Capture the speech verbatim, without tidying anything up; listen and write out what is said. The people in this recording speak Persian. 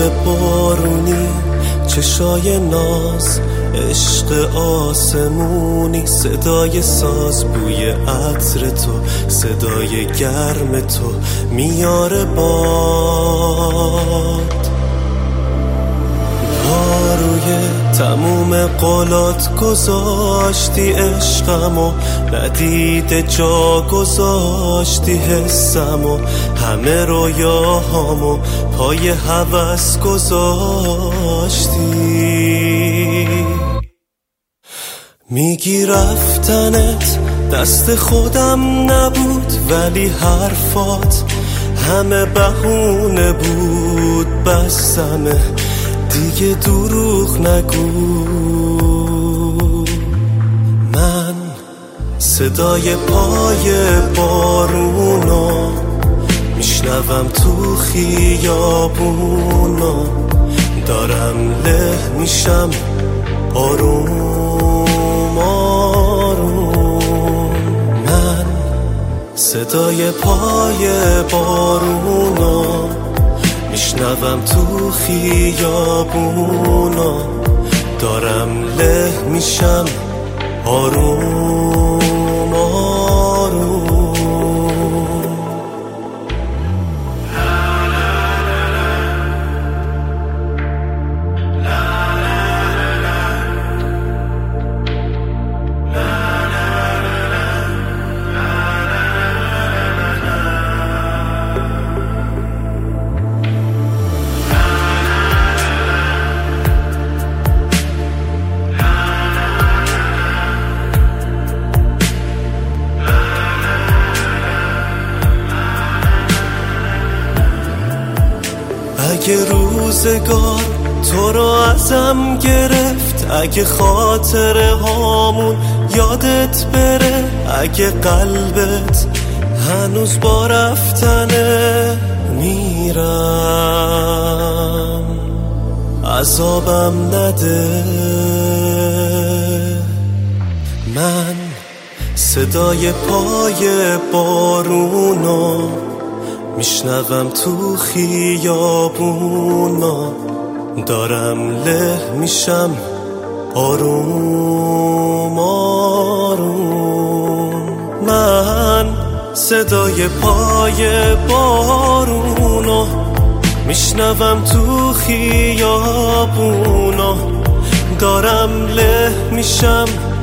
بارونی، چشای ناز، عشق آسمونی، صدای ساز، بوی عطر تو، صدای گرم تو میاره باد. روی تموم قولات گذاشتی عشقمو، ندیده جا گذاشتی حسمو، همه رویاهامو پای هوس گذاشتی. میگی رفتنت دست خودم نبود، ولی حرفات همه بهونه بود. بسمه دیگه دروغ نگو. من صدای پای بارونو میشنوم تو خیابونو، دارم له میشم آروم آروم. من صدای پای بارونو میشنوم تو خیابونا، دارم له میشم آروم آروم. اگه روزگار تو رو ازم گرفت، اگه خاطره هامون یادت بره، اگه قلبت هنوز با رفتنه میرم، عذابم نده. من صدای پای بارونو میشنوم تو خیابونا، دارم له میشم آروم آروم. من صدای پای بارونو میشنوم تو خیابونا، دارم له میشم